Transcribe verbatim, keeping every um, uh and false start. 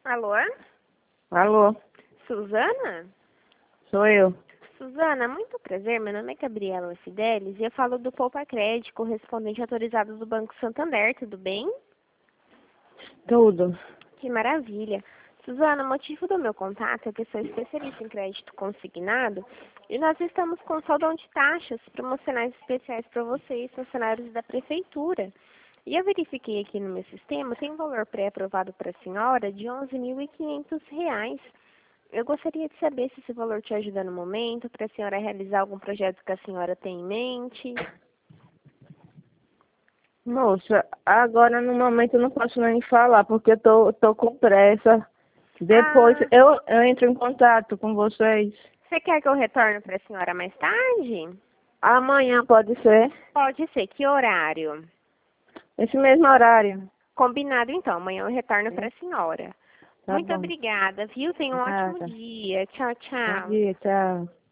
Alô? Alô, Suzana? sou eu. Suzana, muito prazer. Meu nome é Gabriela Fidelis e eu falo do Poupa Crédito, correspondente autorizado do Banco Santander, tudo bem? Tudo. Que maravilha. Suzana, o motivo do meu contato é que eu sou especialista em crédito consignado e nós estamos com saldão de taxas promocionais especiais para vocês, funcionários da Prefeitura. E eu verifiquei aqui no meu sistema, tem um valor pré-aprovado para a senhora de onze mil e quinhentos reais. Eu gostaria de saber se esse valor te ajuda no momento, para a senhora realizar algum projeto que a senhora tem em mente. Moça, agora no momento eu não posso nem falar, porque eu tô, tô com pressa. Depois Ah, eu, eu entro em contato com vocês. você quer que eu retorne para a senhora mais tarde? Amanhã pode ser? Pode ser. Que horário? Esse mesmo horário. Combinado, então. Amanhã eu retorno para a senhora. Tá Muito bom. obrigada, viu? Tenha um ótimo Nada. dia. Tchau, Bom tchau. dia, tchau.